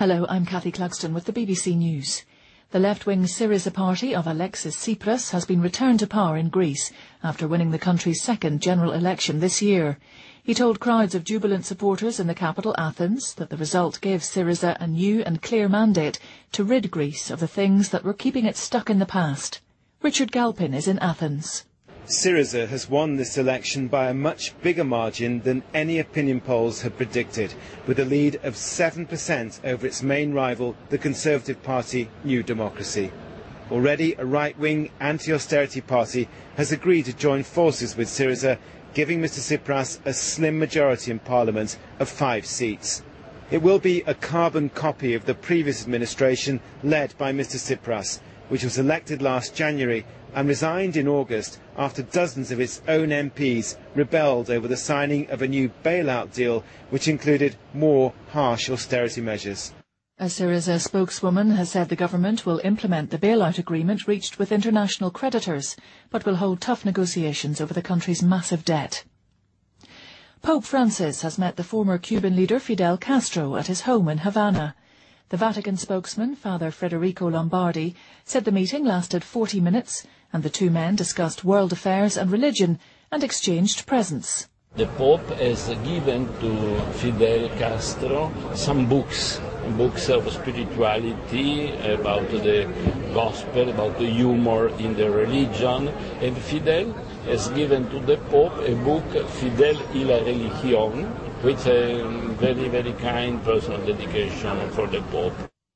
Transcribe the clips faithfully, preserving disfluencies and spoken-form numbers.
Hello, I'm Kathy Clugston with the B B C News. The left-wing Syriza party of Alexis Tsipras has been returned to power in Greece after winning the country's second general election this year. He told crowds of jubilant supporters in the capital Athens that the result gave Syriza a new and clear mandate to rid Greece of the things that were keeping it stuck in the past. Richard Galpin is in Athens. Syriza has won this election by a much bigger margin than any opinion polls had predicted, with a lead of seven percent over its main rival, the Conservative Party New Democracy. Already, a right-wing anti-austerity party has agreed to join forces with Syriza, giving Mister Tsipras a slim majority in Parliament of five seats. It will be a carbon copy of the previous administration led by Mister Tsipras, which was elected last January and resigned in August after dozens of its own M Ps rebelled over the signing of a new bailout deal which included more harsh austerity measures. A Syriza spokeswoman has said the government will implement the bailout agreement reached with international creditors, but will hold tough negotiations over the country's massive debt. Pope Francis has met the former Cuban leader Fidel Castro at his home in Havana. The Vatican spokesman, Father Federico Lombardi, said the meeting lasted forty minutes and the two men discussed world affairs and religion and exchanged presents. The Pope has given to Fidel Castro some books, books of spirituality, about the gospel, about the humor in the religion, and Fidel has given to the Pope a book, Fidel y la Religión, with a very, very kind personal dedication for the Pope.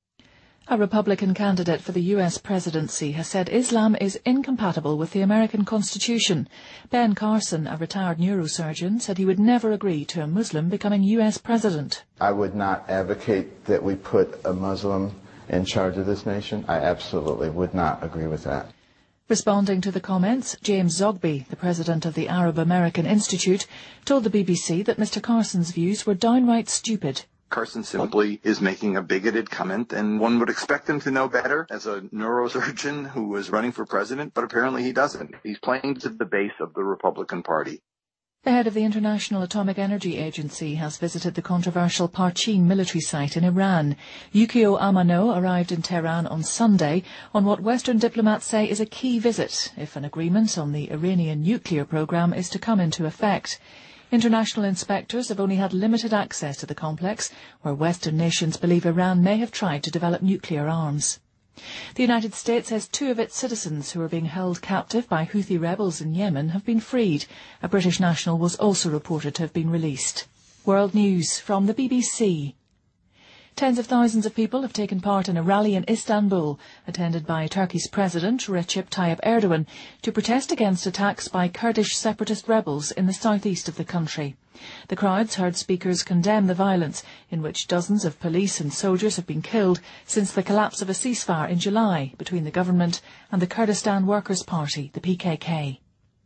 A Republican candidate for the U S presidency has said Islam is incompatible with the American Constitution. Ben Carson, a retired neurosurgeon, said he would never agree to a Muslim becoming U S president. I would not advocate that we put a Muslim in charge of this nation. I absolutely would not agree with that. Responding to the comments, James Zogby, the president of the Arab American Institute, told the B B C that Mister Carson's views were downright stupid. Carson simply is making a bigoted comment, and one would expect him to know better as a neurosurgeon who was running for president, but apparently he doesn't. He's playing to the base of the Republican Party. The head of the International Atomic Energy Agency has visited the controversial Parchin military site in Iran. Yukio Amano arrived in Tehran on Sunday on what Western diplomats say is a key visit if an agreement on the Iranian nuclear program is to come into effect. International inspectors have only had limited access to the complex, where Western nations believe Iran may have tried to develop nuclear arms. The United States says two of its citizens who are being held captive by Houthi rebels in Yemen have been freed. A British national was also reported to have been released. World News from the B B C. Tens of thousands of people have taken part in a rally in Istanbul, attended by Turkey's President Recep Tayyip Erdogan, to protest against attacks by Kurdish separatist rebels in the southeast of the country. The crowds heard speakers condemn the violence, in which dozens of police and soldiers have been killed since the collapse of a ceasefire in July between the government and the Kurdistan Workers' Party, the P K K.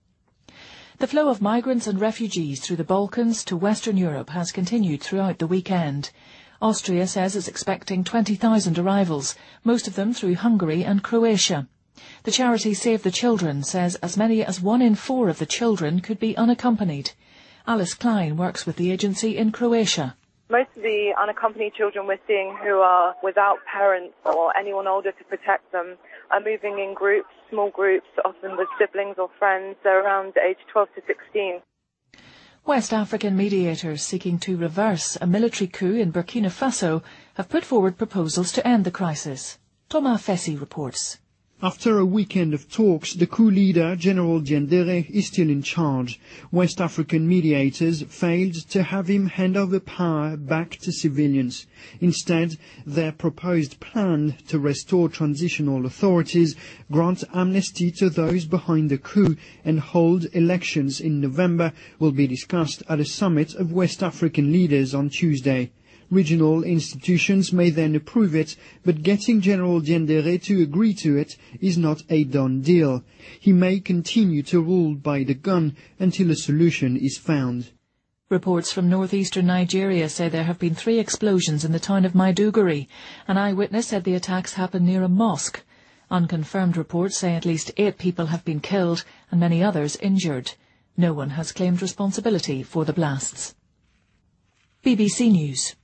The flow of migrants and refugees through the Balkans to Western Europe has continued throughout the weekend. Austria says it's expecting twenty thousand arrivals, most of them through Hungary and Croatia. The charity Save the Children says as many as one in four of the children could be unaccompanied. Alice Klein works with the agency in Croatia. Most of the unaccompanied children we're seeing who are without parents or anyone older to protect them are moving in groups, small groups, often with siblings or friends. They're around age twelve to sixteen. West African mediators seeking to reverse a military coup in Burkina Faso have put forward proposals to end the crisis. Thomas Fessi reports. After a weekend of talks, the coup leader, General Diendere, is still in charge. West African mediators failed to have him hand over power back to civilians. Instead, their proposed plan to restore transitional authorities, grant amnesty to those behind the coup, and hold elections in November will be discussed at a summit of West African leaders on Tuesday. Regional institutions may then approve it, but getting General Diendere to agree to it is not a done deal. He may continue to rule by the gun until a solution is found. Reports from northeastern Nigeria say there have been three explosions in the town of Maiduguri. An eyewitness said the attacks happened near a mosque. Unconfirmed reports say at least eight people have been killed and many others injured. No one has claimed responsibility for the blasts. B B C News.